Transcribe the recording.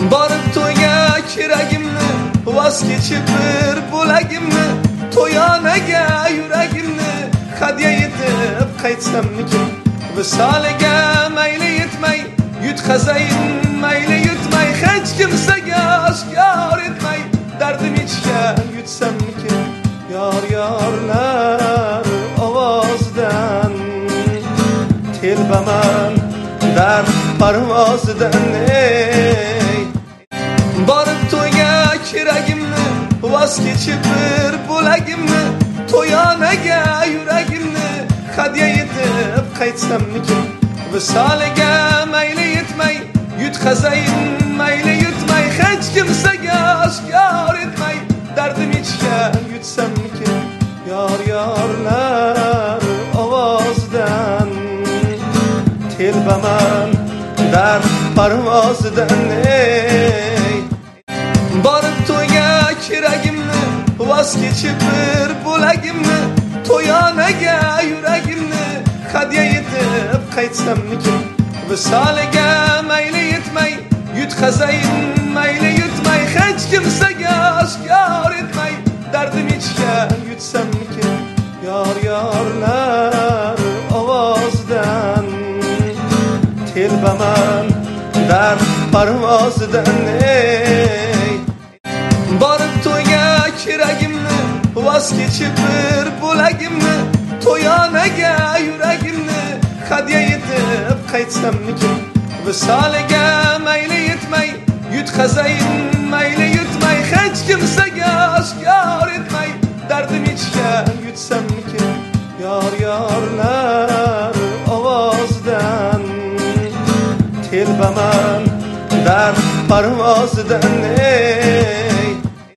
Borib to'yga kiragimni, voz kechib bir bo'lagimni, to'yonaga yuragimni hadya etib qaytsammikin. Visoliga mayli yetmay, yutqazayin mayli yutmay, hech kimsaga oshkor etmay, dardim ichgan yutsammikin. Yor yorlar ovozidan telbaman dard parvozidan. Borib to'yga kiragimni, voz kechib bir bo'lagimni, to'yonaga yuragimni hadya etib qaytsammikin. Visoliga mayli yetmay, yutqazayin mayli yutmay, hech kimsaga oshkor etmay, dardim ichgan yutsammikin. Yor yorlar ovozidan telbaman dard parvozidan. Borib to'yga kiragimni, voz kechib bir bo'lagimni, to'yonaga yuragimni hadya etib qaytsammikin. Visoliga mayli yetmay, yutqazayin mayli yutmay, hech kimsaga oshkor etmay, dardim ichgan yutsammikin. Yor yorlar ovozidan telbaman dard parvozidan. Borib to'yga kiragimni, voz kechib bir bo'lagimni, to'yonaga yuragimni hadya etib qaytsammikin. Visoliga mayli yetmay, yutqazayin mayli yutmay, hech kimsaga oshkor etmay, dardim ichgan yutsammikin. Yor yorlar ovozidan telbaman dard parvozidan.